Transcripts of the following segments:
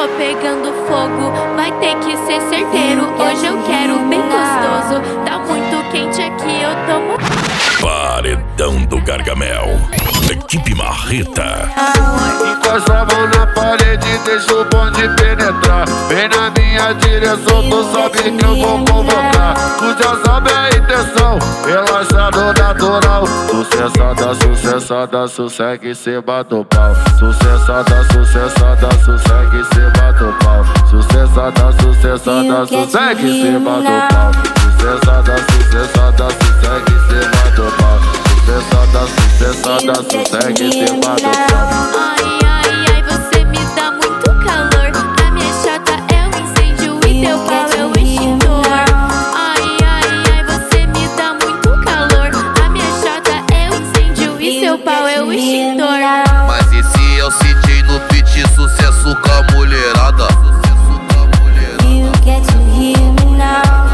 tô pegando fogo, vai ter que ser certeiro. Hoje eu quero bem gostoso, tá muito quente aqui, eu tomo. Paredão do Gargamel, equipe Marreta. Encosta a mão na parede, deixa o bonde penetrar. Vem na minha direção, tu sabe que eu vou convocar. Tu já sabe a intenção, relaxado natural. Sucessada, sucessada, sossegue e cima do pau. Sucessada, sucessada, sossegue e cima do pau. Sucessada, sucessada, sossegue e cima do pau. Sucessada, sucessada, sossegue e cima do pau. Sucessada, sucessada, sossegue e cima do pau. Ai, ai, ai, você me dá muito calor. A minha chata é um incêndio e teu pau é o extintor. Ai, ai, ai, você me dá muito calor. A minha chata é um incêndio e seu pau é o extintor. Mas esse é o CJ no beat, sucesso com a mulherada. You get to hear me now.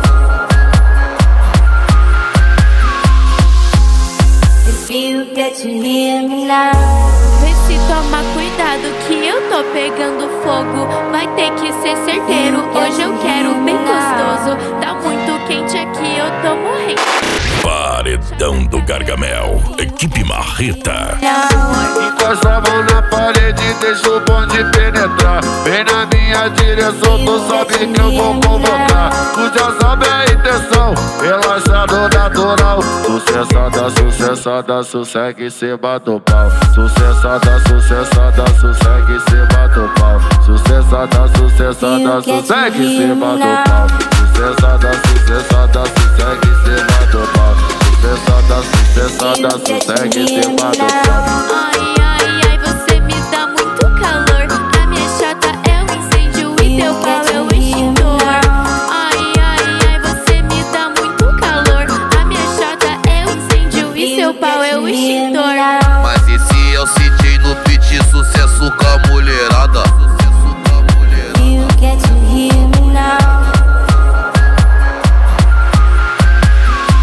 If you get to hear me now. Vê se toma cuidado que eu tô pegando fogo, vai ter que ser certeiro. Hoje eu quero bem gostoso, tá muito quente aqui, eu tô morrendo. Paredão do Gargamel, equipe Marreta. Encosta a mão na parede, deixa o bonde penetrar. Vem na minha direção, tu sabe que eu vou convocar. Tu já sabe a intenção, relaxado natural. Sucessada, sucessada, sossegue e cima do pau. Sucessada, sucessada, sossegue e cima do pau. Sucessada, sucessada, sossegue e cima do pau. Sucessada, sucessada, sossegue e cima do pau. Sucessada, sucessada, sossegue e cima do pau. Ai, ai, ai, você me dá muito calor. A minha chata é um incêndio e teu pau é o extintor. Ai, ai, ai, você me dá muito calor. A minha chata é um incêndio e seu pau é o extintor. Mas esse é o CJ no beat, sucesso com a mulherada. You get to hear me now.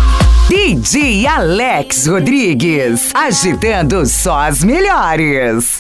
DJ Alex Rodrigues, agitando só as melhores.